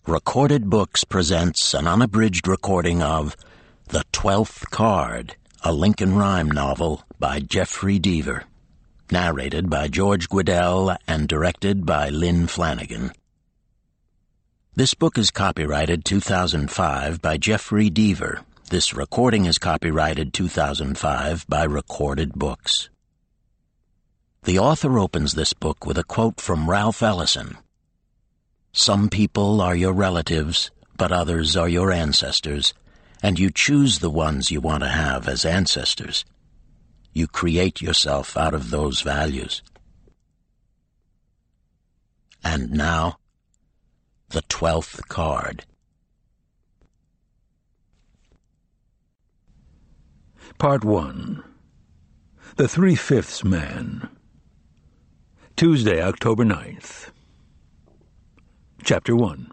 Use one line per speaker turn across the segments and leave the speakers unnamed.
Recorded Books presents an unabridged recording of The 12th Card, a Lincoln Rhyme novel by Jeffrey Deaver, narrated by George Guidall and directed by Lynn Flanagan. This book is copyrighted 2005 by Jeffrey Deaver. This recording is copyrighted 2005 by Recorded Books. The author opens this book with a quote from Ralph Ellison. "Some people are your relatives, but others are your ancestors, and you choose the ones you want to have as ancestors. You create yourself out of those values." And now, the 12th card.
Part 1. The 3/5 Man. Tuesday, October 9th. Chapter 1.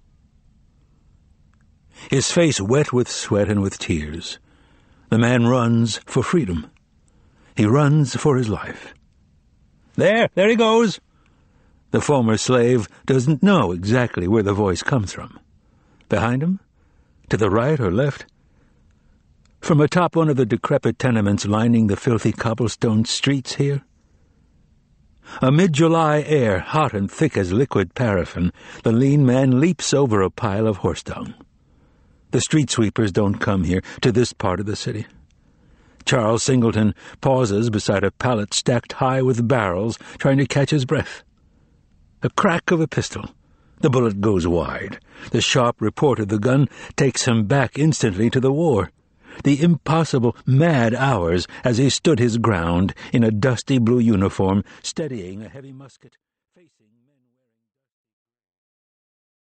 His face wet with sweat and with tears, the man runs for freedom. He runs for his life. There he goes! The former slave doesn't know exactly where the voice comes from. Behind him? To the right or left? From atop one of the decrepit tenements lining the filthy cobblestone streets here? A mid-July air, hot and thick as liquid paraffin, the lean man leaps over a pile of horse dung. The street sweepers don't come here, to this part of the city. Charles Singleton pauses beside a pallet stacked high with barrels, trying to catch his breath. A crack of a pistol. The bullet goes wide. The sharp report of the gun takes him back instantly to the war. The impossible, mad hours as he stood his ground in a dusty blue uniform, steadying a heavy musket.